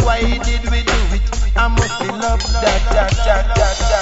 Why did we do it? I must be love that.